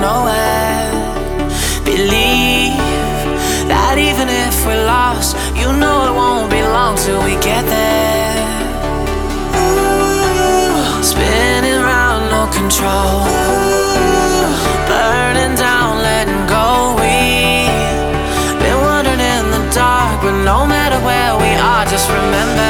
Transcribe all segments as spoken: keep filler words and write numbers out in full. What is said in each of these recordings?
nowhere. Believe that even if we're lost, you know it won't be long till we get there. Ooh, spinning round, no control. Ooh, burning down, letting go. We've been wandering in the dark, but no matter where we are, just remember.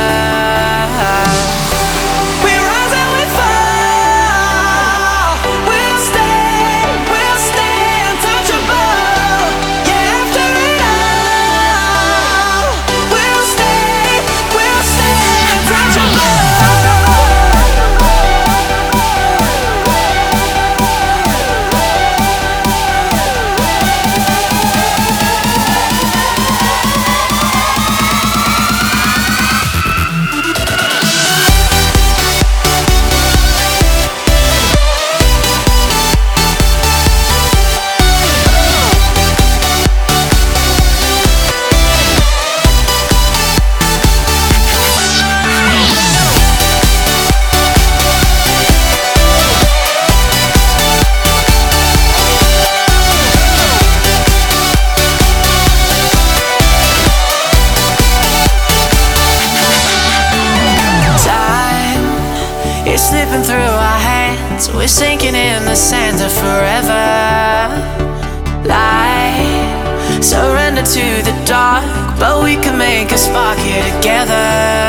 It's slipping through our hands, we're sinking in the sands of forever. Light, surrender to the dark, but we can make a spark here together.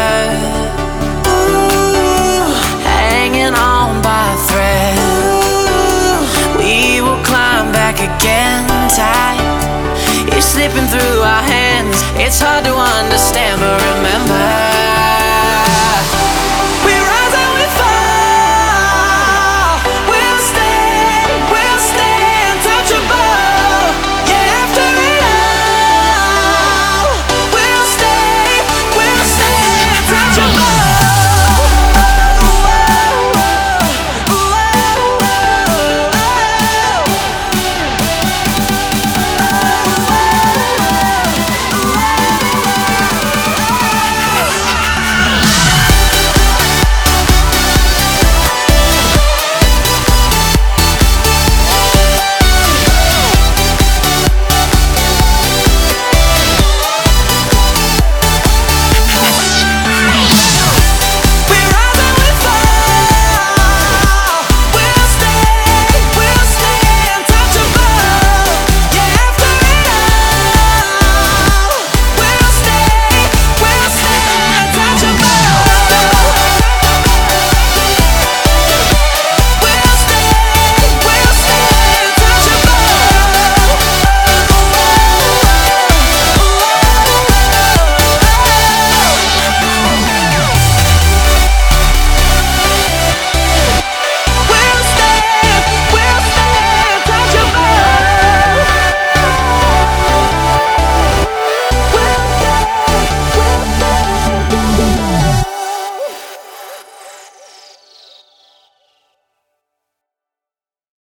Ooh, hanging on by a thread. Ooh, we will climb back again tight. It's slipping through our hands, it's hard to understand, but remember.